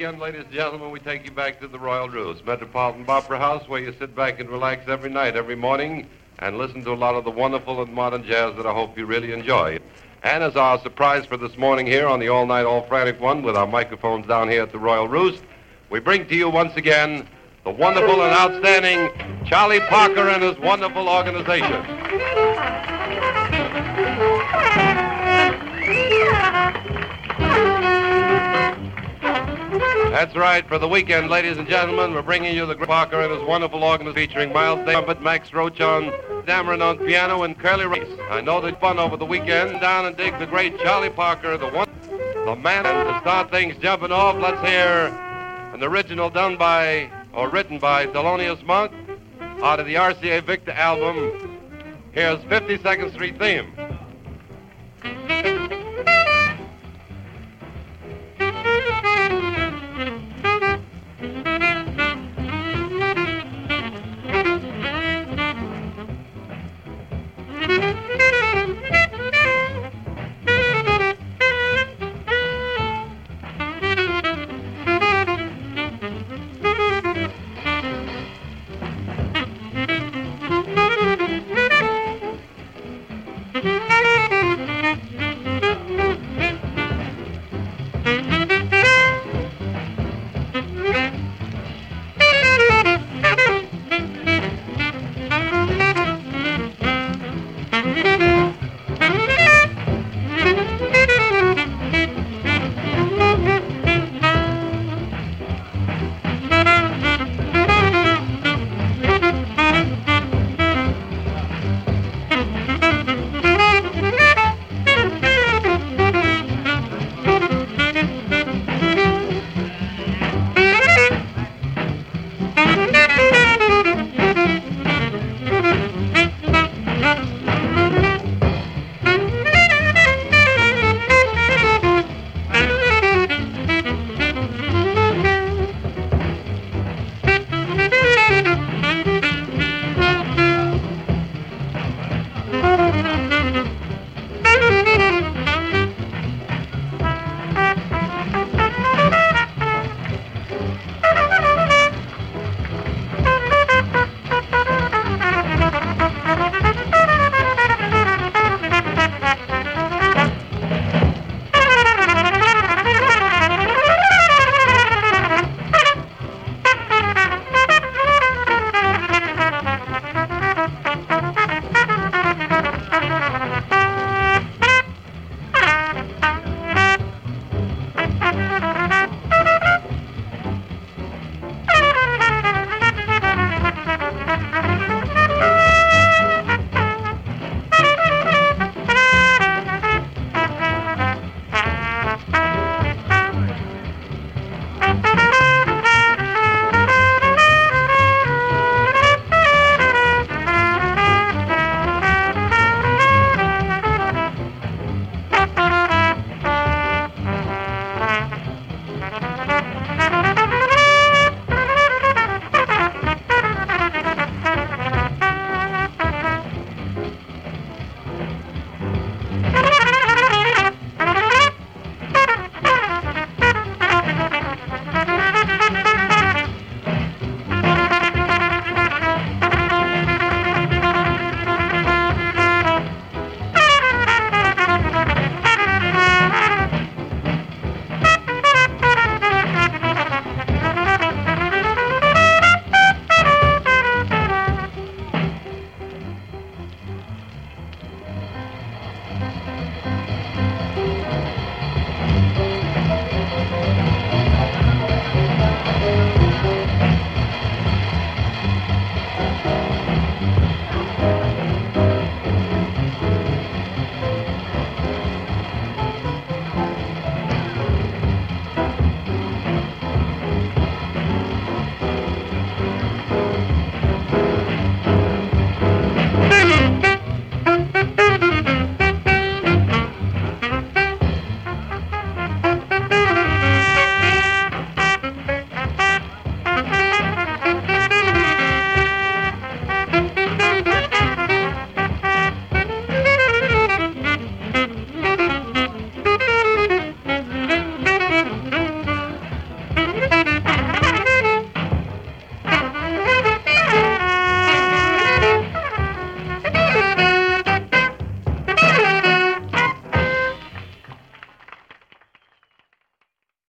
weekend, ladies and gentlemen, we take you back to the Royal Roost, Metropolitan Opera House, where you sit back and relax every night, every morning, and listen to a lot of the wonderful and modern jazz that I hope you really enjoy. And as our surprise for this morning here on the all-night, all-frantic one, with our microphones down here at the Royal Roost, we bring to you once again the wonderful and outstanding Charlie Parker and his wonderful organization. That's right. For the weekend, ladies and gentlemen, we're bringing you the great Parker and his wonderful organ featuring Miles Davis, Max Roach on Dameron on piano, and Curly Race. I know there's fun over the weekend. Down and dig the great Charlie Parker, the man. And to start things jumping off, let's hear an original written by Thelonious Monk out of the RCA Victor album. Here's 52nd Street Theme.